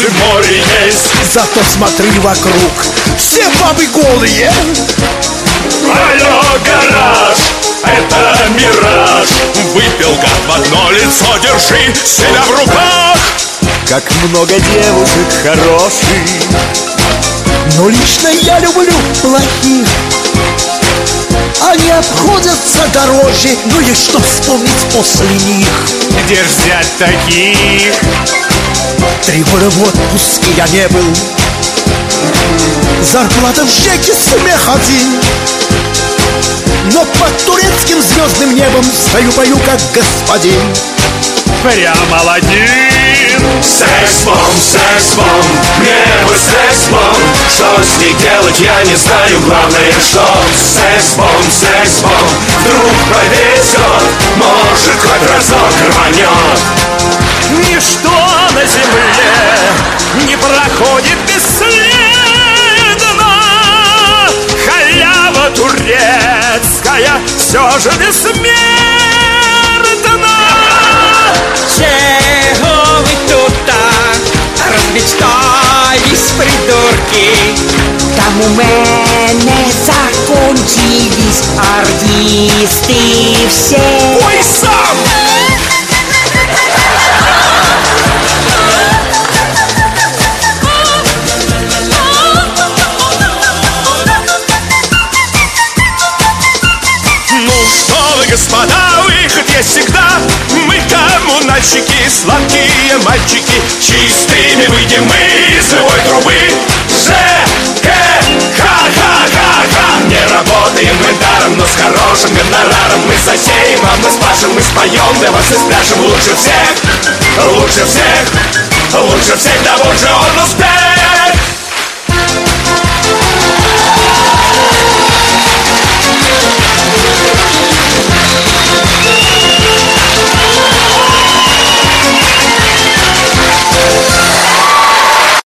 солнце, море есть. Зато смотри вокруг, все бабы голые. Алло, гараж, это мираж. Выпил гад в одно лицо, держи себя в руках. Как много девушек хороших, но лично я люблю плохих. Они обходятся дороже, но есть что вспомнить после них. где ж взять таких? 3 года в отпуске я не был. Зарплата в ЖЭКе смех один. Но под турецким звездным небом стою, пою как господин. Прямо один. Секс-бомб, мне бы секс-бомб. Что с ней делать, я не знаю, главное, что секс-бомб, вдруг повезет, может, хоть разок рванет. Ничто на земле не проходит бесследно. Халява турецкая все же бессмертна. Чего вы тут так размечтались, придурки? Там у мене закончились артисты все. Ой, сам! Господа, выход есть всегда. Мы коммунальщики, сладкие мальчики. Чистыми выйдем мы из живой трубы. ЖК, ха-ха-ха-ха. Не работаем мы даром, но с хорошим гонораром. Мы засеем, а мы спашем, мы споем, для вас и спляшем. Лучше всех, лучше всех, лучше всех, да вот же он успех.